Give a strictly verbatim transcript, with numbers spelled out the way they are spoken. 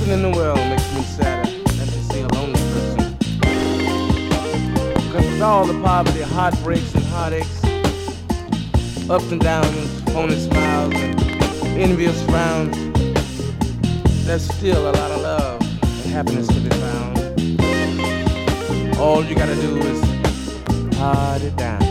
Nothing in the world makes me sadder than to see a lonely person. Because with all the poverty, heartbreaks and heartaches, ups and downs, phony smiles and envious frowns, there's still a lot of love and happiness to be found. All you gotta do is party down.